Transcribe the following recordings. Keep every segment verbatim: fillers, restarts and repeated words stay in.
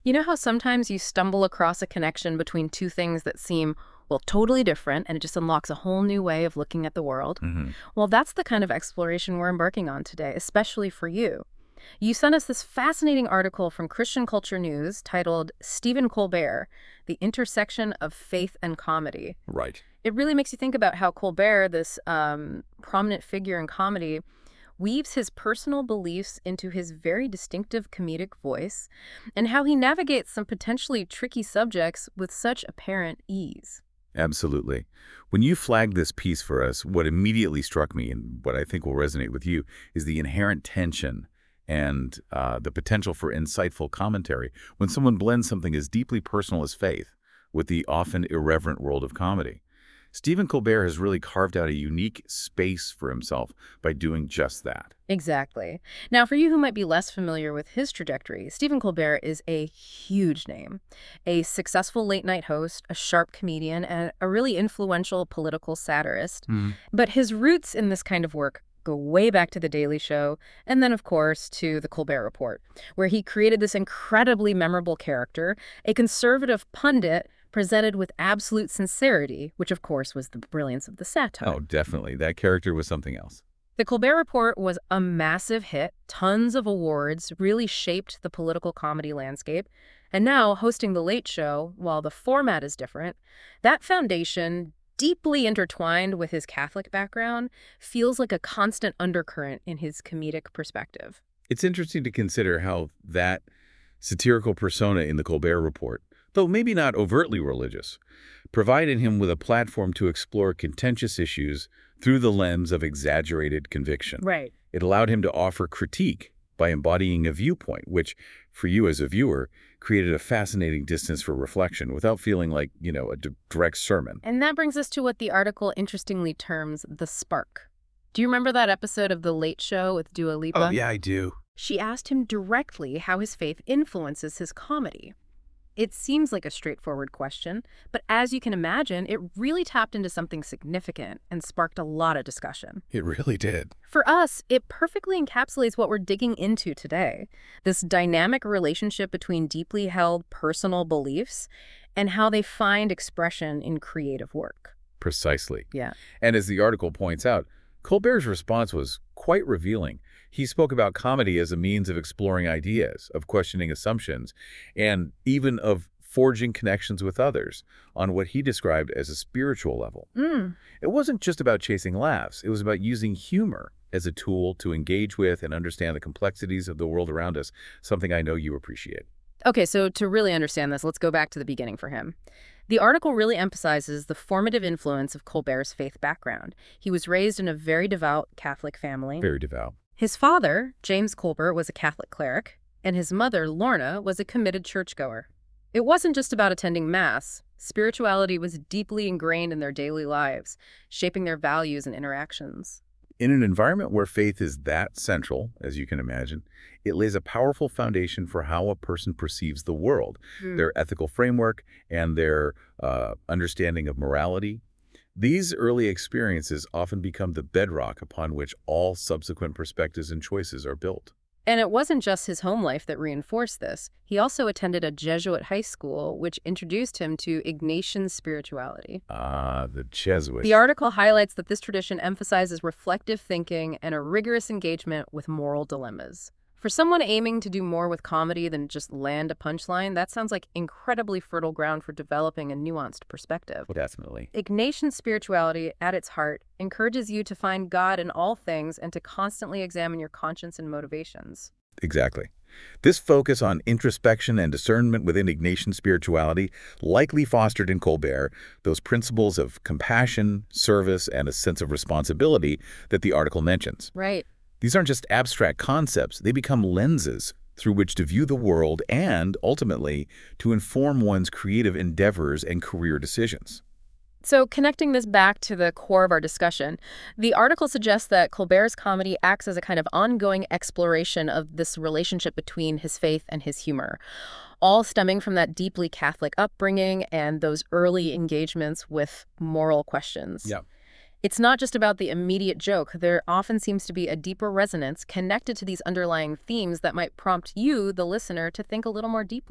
You know how sometimes you stumble across a connection between two things that seem, well, totally different, and it just unlocks a whole new way of looking at the world? Hmm. Well, that's the kind of exploration we're embarking on today, especially for you. You sent us this fascinating article from Christian Culture News titled Stephen Colbert, The Intersection of Faith and Comedy. Right. It really makes you think about how Colbert, this um, prominent figure in comedy, weaves his personal beliefs into his very distinctive comedic voice, and how he navigates some potentially tricky subjects with such apparent ease. Absolutely. When you flagged this piece for us, what immediately struck me and what I think will resonate with you is the inherent tension and uh, the potential for insightful commentary when someone blends something as deeply personal as faith with the often irreverent world of comedy. Stephen Colbert has really carved out a unique space for himself by doing just that. Exactly. Now, for you who might be less familiar with his trajectory, Stephen Colbert is a huge name. A successful late-night host, a sharp comedian, and a really influential political satirist. Hmm. But his roots in this kind of work go way back to The Daily Show, and then, of course, to The Colbert Report, where he created this incredibly memorable character, a conservative pundit presented with absolute sincerity, which, of course, was the brilliance of the satire. Oh, definitely. That character was something else. The Colbert Report was a massive hit, tons of awards, really shaped the political comedy landscape. And now, hosting The Late Show, while the format is different, that foundation, deeply intertwined with his Catholic background, feels like a constant undercurrent in his comedic perspective. It's interesting to consider how that satirical persona in the Colbert Report, though maybe not overtly religious, provided him with a platform to explore contentious issues through the lens of exaggerated conviction. Right. It allowed him to offer critique by embodying a viewpoint, which, for you as a viewer, created a fascinating distance for reflection without feeling like, you know, a d- direct sermon. And that brings us to what the article interestingly terms the spark. Do you remember that episode of The Late Show with Dua Oh, Lipa? yeah, I do. She asked him directly how his faith influences his comedy. It seems like a straightforward question, but as you can imagine, it really tapped into something significant and sparked a lot of discussion. It really did. For us, it perfectly encapsulates what we're digging into today, this dynamic relationship between deeply held personal beliefs and how they find expression in creative work. Precisely. Yeah. And as the article points out, Colbert's response was quite revealing. He spoke about comedy as a means of exploring ideas, of questioning assumptions, and even of forging connections with others on what he described as a spiritual level. Mm. It wasn't just about chasing laughs. It was about using humor as a tool to engage with and understand the complexities of the world around us, something I know you appreciate. Okay, so to really understand this, let's go back to the beginning for him. The article really emphasizes the formative influence of Colbert's faith background. He was raised in a very devout Catholic family. Very devout. His father, James Colbert, was a Catholic cleric, and his mother, Lorna, was a committed churchgoer. It wasn't just about attending Mass. Spirituality was deeply ingrained in their daily lives, shaping their values and interactions. In an environment where faith is that central, as you can imagine, it lays a powerful foundation for how a person perceives the world, Hmm. their ethical framework, and their uh, understanding of morality. These early experiences often become the bedrock upon which all subsequent perspectives and choices are built. And it wasn't just his home life that reinforced this. He also attended a Jesuit high school, which introduced him to Ignatian spirituality. Ah, the Jesuits. The article highlights that this tradition emphasizes reflective thinking and a rigorous engagement with moral dilemmas. For someone aiming to do more with comedy than just land a punchline, that sounds like incredibly fertile ground for developing a nuanced perspective. Definitely. Ignatian spirituality, at its heart, encourages you to find God in all things and to constantly examine your conscience and motivations. Exactly. This focus on introspection and discernment within Ignatian spirituality likely fostered in Colbert those principles of compassion, service, and a sense of responsibility that the article mentions. Right. These aren't just abstract concepts. They become lenses through which to view the world and, ultimately, to inform one's creative endeavors and career decisions. So connecting this back to the core of our discussion, the article suggests that Colbert's comedy acts as a kind of ongoing exploration of this relationship between his faith and his humor, all stemming from that deeply Catholic upbringing and those early engagements with moral questions. Yeah. It's not just about the immediate joke. There often seems to be a deeper resonance connected to these underlying themes that might prompt you, the listener, to think a little more deeply.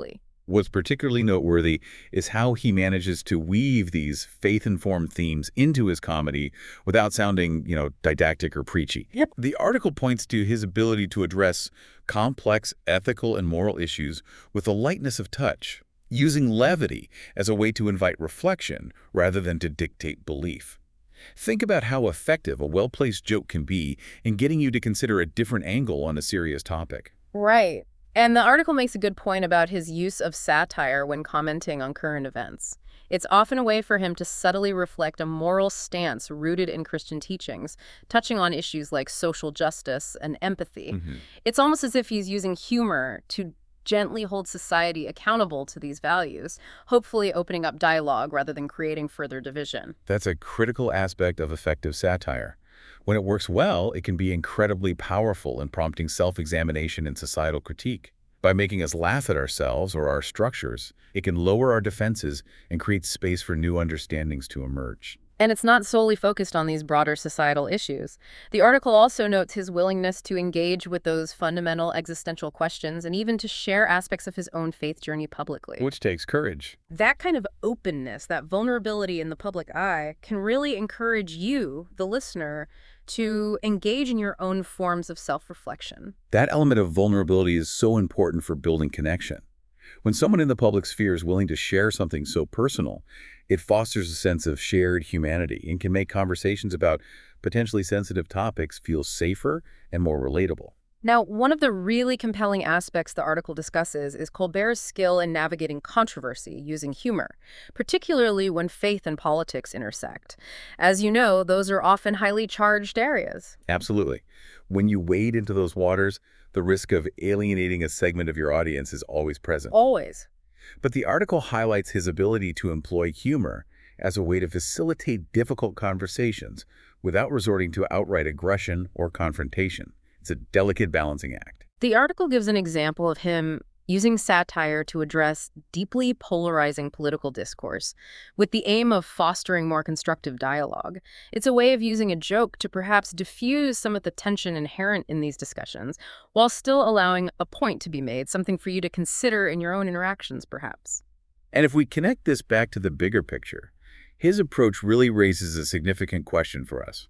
What's particularly noteworthy is how he manages to weave these faith-informed themes into his comedy without sounding, you know, didactic or preachy. Yep. The article points to his ability to address complex ethical and moral issues with a lightness of touch, using levity as a way to invite reflection rather than to dictate belief. Think about how effective a well-placed joke can be in getting you to consider a different angle on a serious topic. Right. And the article makes a good point about his use of satire when commenting on current events. It's often a way for him to subtly reflect a moral stance rooted in Christian teachings, touching on issues like social justice and empathy. Mm-hmm. It's almost as if he's using humor to gently hold society accountable to these values, hopefully opening up dialogue rather than creating further division. That's a critical aspect of effective satire. When it works well, it can be incredibly powerful in prompting self-examination and societal critique. By making us laugh at ourselves or our structures, it can lower our defenses and create space for new understandings to emerge. And it's not solely focused on these broader societal issues. The article also notes his willingness to engage with those fundamental existential questions and even to share aspects of his own faith journey publicly. Which takes courage. That kind of openness, that vulnerability in the public eye, can really encourage you, the listener, to engage in your own forms of self-reflection. That element of vulnerability is so important for building connection. When someone in the public sphere is willing to share something so personal, it fosters a sense of shared humanity and can make conversations about potentially sensitive topics feel safer and more relatable. Now, one of the really compelling aspects the article discusses is Colbert's skill in navigating controversy using humor, particularly when faith and politics intersect. As you know, those are often highly charged areas. Absolutely. When you wade into those waters, the risk of alienating a segment of your audience is always present. Always. But the article highlights his ability to employ humor as a way to facilitate difficult conversations without resorting to outright aggression or confrontation. It's a delicate balancing act. The article gives an example of him using satire to address deeply polarizing political discourse with the aim of fostering more constructive dialogue. It's a way of using a joke to perhaps diffuse some of the tension inherent in these discussions while still allowing a point to be made, something for you to consider in your own interactions, perhaps. And if we connect this back to the bigger picture, his approach really raises a significant question for us.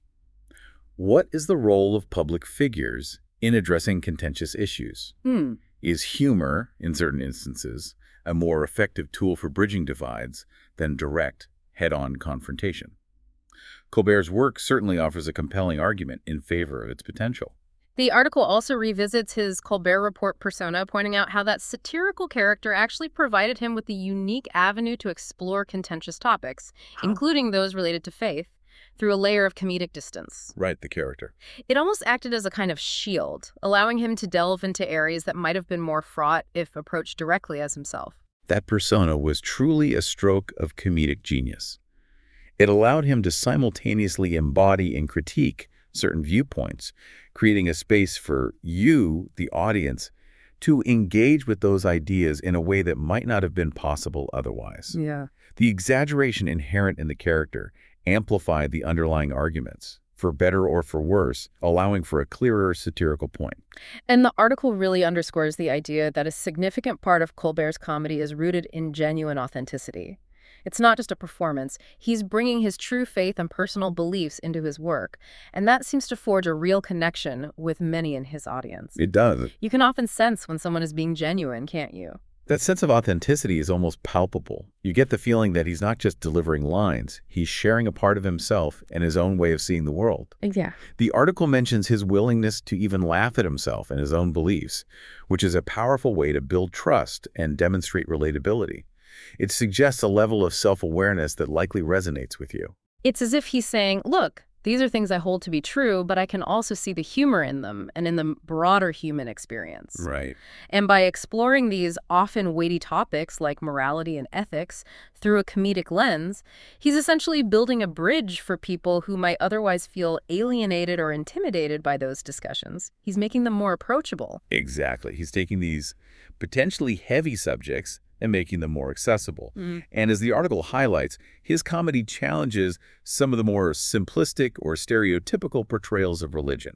What is the role of public figures in addressing contentious issues? Hmm. Is humor, in certain instances, a more effective tool for bridging divides than direct, head-on confrontation? Colbert's work certainly offers a compelling argument in favor of its potential. The article also revisits his Colbert Report persona, pointing out how that satirical character actually provided him with a unique avenue to explore contentious topics, including those related to faith, through a layer of comedic distance. Right, the character. It almost acted as a kind of shield, allowing him to delve into areas that might have been more fraught if approached directly as himself. That persona was truly a stroke of comedic genius. It allowed him to simultaneously embody and critique certain viewpoints, creating a space for you, the audience, to engage with those ideas in a way that might not have been possible otherwise. Yeah. The exaggeration inherent in the character amplified the underlying arguments, for better or for worse, allowing for a clearer satirical point. And the article really underscores the idea that a significant part of Colbert's comedy is rooted in genuine authenticity. It's not just a performance. He's bringing his true faith and personal beliefs into his work, and that seems to forge a real connection with many in his audience. It does. You can often sense when someone is being genuine, can't you? That sense of authenticity is almost palpable. You get the feeling that he's not just delivering lines, he's sharing a part of himself and his own way of seeing the world. Yeah. The article mentions his willingness to even laugh at himself and his own beliefs, which is a powerful way to build trust and demonstrate relatability. It suggests a level of self-awareness that likely resonates with you. It's as if he's saying, look, these are things I hold to be true, but I can also see the humor in them and in the broader human experience. Right. And by exploring these often weighty topics like morality and ethics through a comedic lens, he's essentially building a bridge for people who might otherwise feel alienated or intimidated by those discussions. He's making them more approachable. Exactly. He's taking these potentially heavy subjects and making them more accessible. Mm. And as the article highlights, his comedy challenges some of the more simplistic or stereotypical portrayals of religion,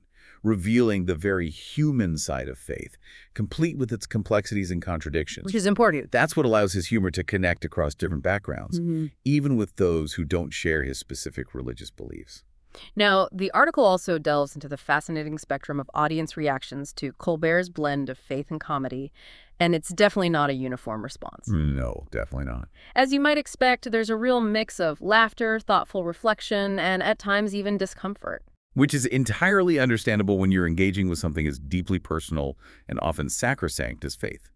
revealing the very human side of faith, complete with its complexities and contradictions. Which is important. That's what allows his humor to connect across different backgrounds, Mm-hmm. even with those who don't share his specific religious beliefs. Now, the article also delves into the fascinating spectrum of audience reactions to Colbert's blend of faith and comedy, and it's definitely not a uniform response. No, definitely not. As you might expect, there's a real mix of laughter, thoughtful reflection, and at times even discomfort. Which is entirely understandable when you're engaging with something as deeply personal and often sacrosanct as faith.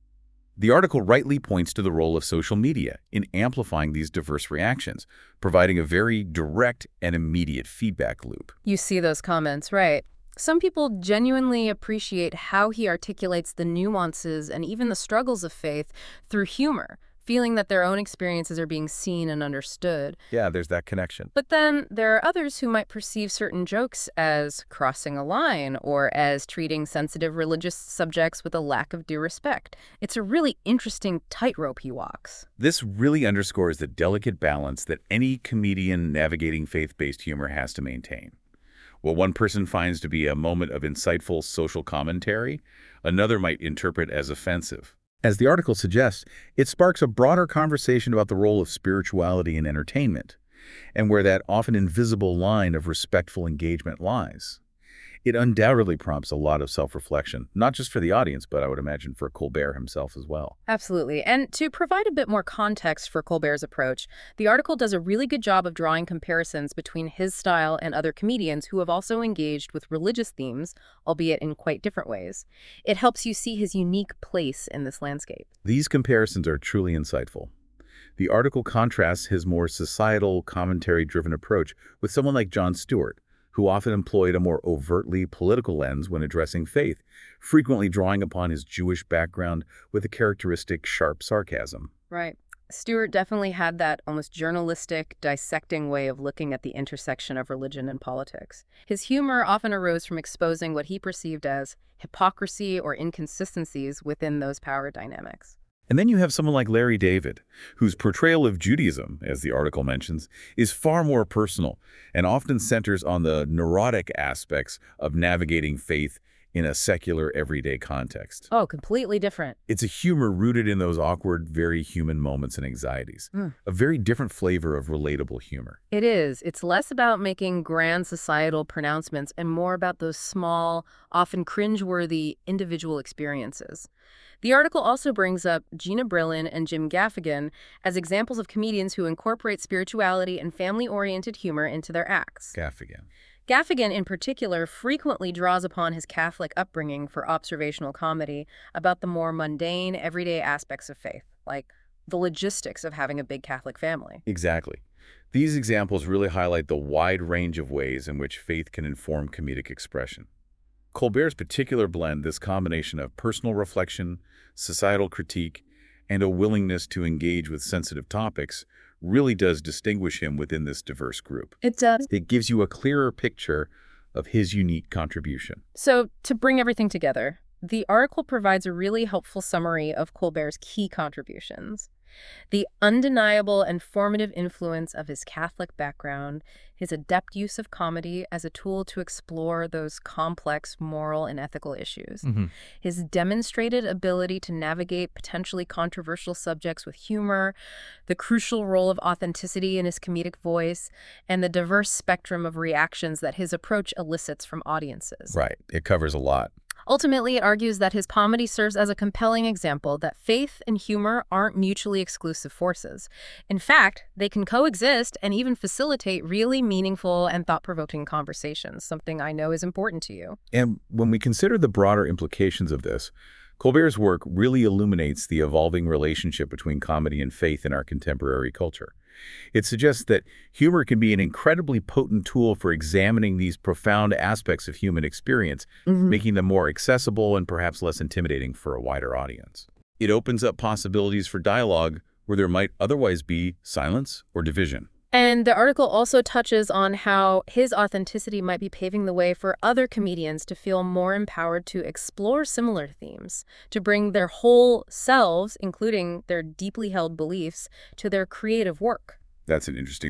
The article rightly points to the role of social media in amplifying these diverse reactions, providing a very direct and immediate feedback loop. You see those comments, right? Some people genuinely appreciate how he articulates the nuances and even the struggles of faith through humor, feeling that their own experiences are being seen and understood. Yeah, there's that connection. But then there are others who might perceive certain jokes as crossing a line or as treating sensitive religious subjects with a lack of due respect. It's a really interesting tightrope he walks. This really underscores the delicate balance that any comedian navigating faith-based humor has to maintain. What one person finds to be a moment of insightful social commentary, another might interpret as offensive. As the article suggests, it sparks a broader conversation about the role of spirituality in entertainment, and where that often invisible line of respectful engagement lies. It undoubtedly prompts a lot of self-reflection, not just for the audience, but I would imagine for Colbert himself as well. Absolutely. And to provide a bit more context for Colbert's approach, the article does a really good job of drawing comparisons between his style and other comedians who have also engaged with religious themes, albeit in quite different ways. It helps you see his unique place in this landscape. These comparisons are truly insightful. The article contrasts his more societal, commentary-driven approach with someone like Jon Stewart, who often employed a more overtly political lens when addressing faith, frequently drawing upon his Jewish background with a characteristic sharp sarcasm. Right. Stewart definitely had that almost journalistic, dissecting way of looking at the intersection of religion and politics. His humor often arose from exposing what he perceived as hypocrisy or inconsistencies within those power dynamics. And then you have someone like Larry David, whose portrayal of Judaism, as the article mentions, is far more personal and often centers on the neurotic aspects of navigating faith in a secular, everyday context. Oh, completely different. It's a humor rooted in those awkward, very human moments and anxieties. Mm. A very different flavor of relatable humor. It is. It's less about making grand societal pronouncements and more about those small, often cringeworthy individual experiences. The article also brings up Gina Brillin and Jim Gaffigan as examples of comedians who incorporate spirituality and family-oriented humor into their acts. Gaffigan. Gaffigan, in particular, frequently draws upon his Catholic upbringing for observational comedy about the more mundane, everyday aspects of faith, like the logistics of having a big Catholic family. Exactly. These examples really highlight the wide range of ways in which faith can inform comedic expression. Colbert's particular blend, this combination of personal reflection, societal critique, and a willingness to engage with sensitive topics, really does distinguish him within this diverse group. It does. It gives you a clearer picture of his unique contribution. So, to bring everything together, the article provides a really helpful summary of Colbert's key contributions. The undeniable and formative influence of his Catholic background, his adept use of comedy as a tool to explore those complex moral and ethical issues, Mm-hmm. his demonstrated ability to navigate potentially controversial subjects with humor, the crucial role of authenticity in his comedic voice, and the diverse spectrum of reactions that his approach elicits from audiences. Right. It covers a lot. Ultimately, it argues that his comedy serves as a compelling example that faith and humor aren't mutually exclusive forces. In fact, they can coexist and even facilitate really meaningful and thought-provoking conversations, something I know is important to you. And when we consider the broader implications of this, Colbert's work really illuminates the evolving relationship between comedy and faith in our contemporary culture. It suggests that humor can be an incredibly potent tool for examining these profound aspects of human experience, Mm-hmm. making them more accessible and perhaps less intimidating for a wider audience. It opens up possibilities for dialogue where there might otherwise be silence or division. And the article also touches on how his authenticity might be paving the way for other comedians to feel more empowered to explore similar themes, to bring their whole selves, including their deeply held beliefs, to their creative work. That's an interesting point.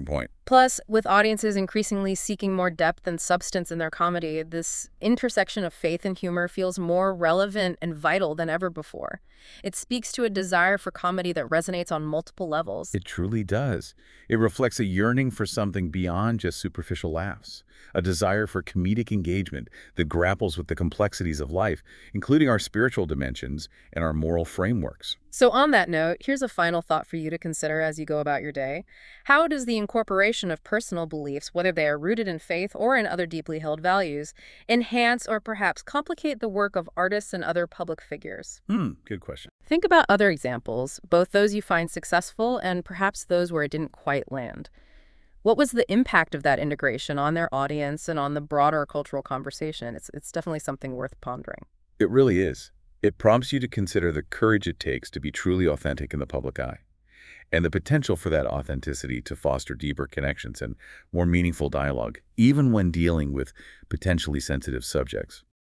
Plus, with audiences increasingly seeking more depth and substance in their comedy, this intersection of faith and humor feels more relevant and vital than ever before. It speaks to a desire for comedy that resonates on multiple levels. It truly does. It reflects a yearning for something beyond just superficial laughs, a desire for comedic engagement that grapples with the complexities of life, including our spiritual dimensions and our moral frameworks. So on that note, here's a final thought for you to consider as you go about your day. How does the incorporation of personal beliefs, whether they are rooted in faith or in other deeply held values, enhance or perhaps complicate the work of artists and other public figures? Hmm, good question. Think about other examples, both those you find successful and perhaps those where it didn't quite land. What was the impact of that integration on their audience and on the broader cultural conversation? It's, it's definitely something worth pondering. It really is. It prompts you to consider the courage it takes to be truly authentic in the public eye, and the potential for that authenticity to foster deeper connections and more meaningful dialogue, even when dealing with potentially sensitive subjects.